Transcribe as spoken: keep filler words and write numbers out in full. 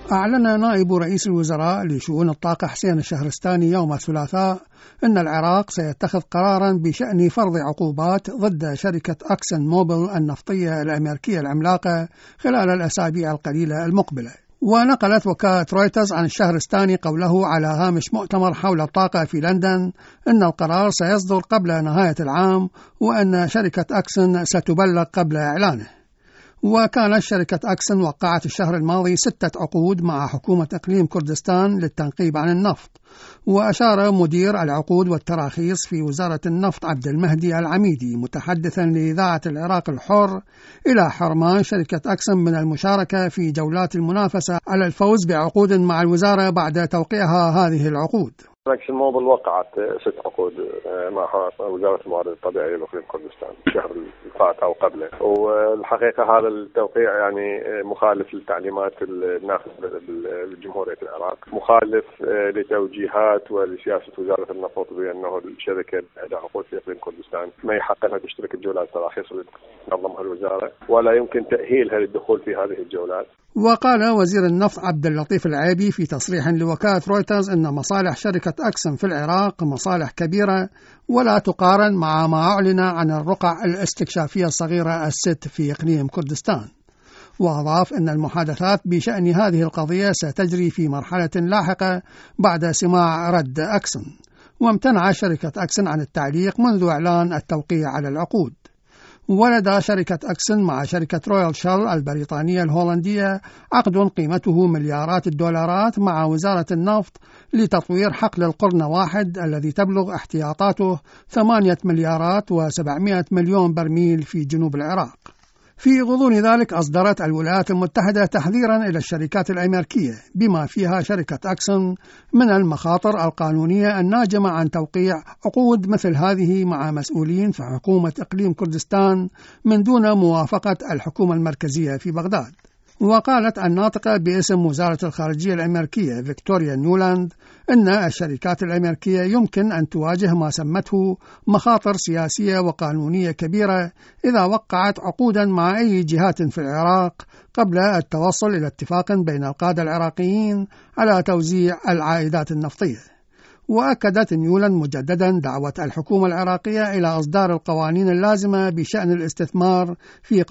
أعلن نائب رئيس الوزراء لشؤون الطاقة حسين الشهرستاني يوم الثلاثاء أن العراق سيتخذ قراراً بشأن فرض عقوبات ضد شركة أكسن موبل النفطية الأمريكية العملاقة خلال الأسابيع القليلة المقبلة. ونقلت وكالة رويترز عن الشهرستاني قوله على هامش مؤتمر حول الطاقة في لندن أن القرار سيصدر قبل نهاية العام وأن شركة أكسن ستبلغ قبل إعلانه. وكانت شركة أكسن وقعت الشهر الماضي ستة عقود مع حكومة إقليم كردستان للتنقيب عن النفط. وأشار مدير العقود والتراخيص في وزارة النفط عبد المهدي العميدي متحدثا لإذاعة العراق الحر إلى حرمان شركة أكسن من المشاركة في جولات المنافسة على الفوز بعقود مع الوزارة بعد توقيعها هذه العقود. أكسن موبل وقعت ست عقود مع وزارة الموارد الطبيعية بإقليم كردستان الشهر الفات أو قبله، والحقيقة هذا التوقيع يعني مخالف للتعليمات النافذة بجمهورية العراق، مخالف لتوجيهات ولسياسة وزارة النفط بأنه الشركة لها عقود في إقليم كردستان ما يحق لها تشترك بجولات التراخيص اللي تنظمها الوزارة ولا يمكن تأهيلها للدخول في هذه الجولات. وقال وزير النفط عبد اللطيف العيبي في تصريح لوكالة رويترز أن مصالح شركة أكسن في العراق مصالح كبيرة ولا تقارن مع ما أعلن عن الرقع الاستكشافية الصغيرة الست في إقليم كردستان. وأضاف أن المحادثات بشأن هذه القضية ستجري في مرحلة لاحقة بعد سماع رد أكسن. وامتنع شركة أكسن عن التعليق منذ إعلان التوقيع على العقود. ولدى شركة أكسن مع شركة رويال شيل البريطانية الهولندية عقد قيمته مليارات الدولارات مع وزارة النفط لتطوير حقل القرن واحد الذي تبلغ احتياطاته ثمانية مليارات وسبعمائة مليون برميل في جنوب العراق. في غضون ذلك أصدرت الولايات المتحدة تحذيرا إلى الشركات الأمريكية بما فيها شركة أكسن من المخاطر القانونية الناجمة عن توقيع عقود مثل هذه مع مسؤولين في حكومة إقليم كردستان من دون موافقة الحكومة المركزية في بغداد. وقالت الناطقة باسم وزارة الخارجية الأمريكية فيكتوريا نيولاند أن الشركات الأمريكية يمكن أن تواجه ما سمته مخاطر سياسية وقانونية كبيرة إذا وقعت عقودا مع أي جهات في العراق قبل التوصل إلى اتفاق بين القادة العراقيين على توزيع العائدات النفطية. وأكدت نيولاند مجددا دعوة الحكومة العراقية إلى إصدار القوانين اللازمة بشأن الاستثمار في